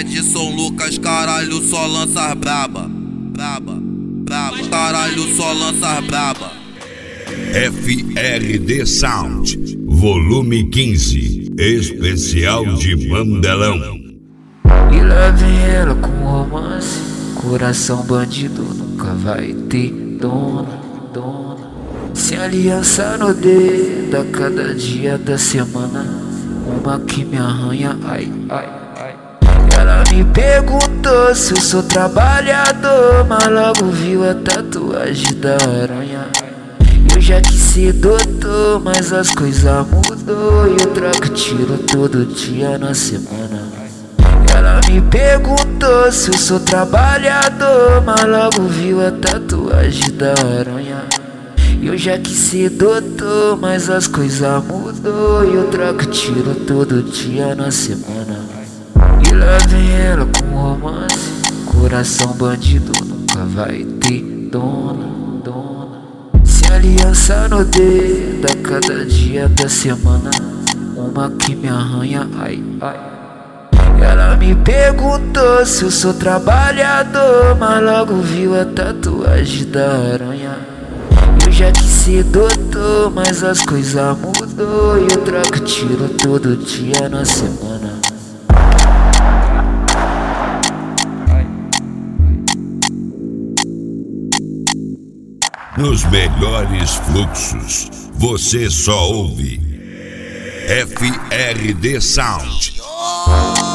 Edson Lucas, caralho, só lança braba. Braba, braba, caralho, só lança braba. FRD Sound, volume 15, especial de Mandelão. E lá vem ela com romance, coração bandido nunca vai ter dona, dona. Sem aliança no dedo, a cada dia da semana, uma que me arranha, ai, ai, ai. Ela me perguntou se eu sou trabalhador, mas logo viu a tatuagem da aranha. Eu já quis ser doutor, mas as coisas mudou e eu troco tiro todo dia na semana. Ela me perguntou se eu sou trabalhador, mas logo viu a tatuagem da aranha. Eu já quis ser doutor, mas as coisas mudou e eu troco tiro todo dia na semana. E lá vem ela com romance, coração bandido nunca vai ter dona, dona. Sem aliança no dedo, a cada dia da semana, uma que me arranha, ai, ai. Ela me perguntou se eu sou trabalhador, mas logo viu a tatuagem da aranha. Eu já quis ser doutor, mas as coisas mudou e eu troco tiro todo dia na semana. Nos melhores fluxos, você só ouve FRD Sound.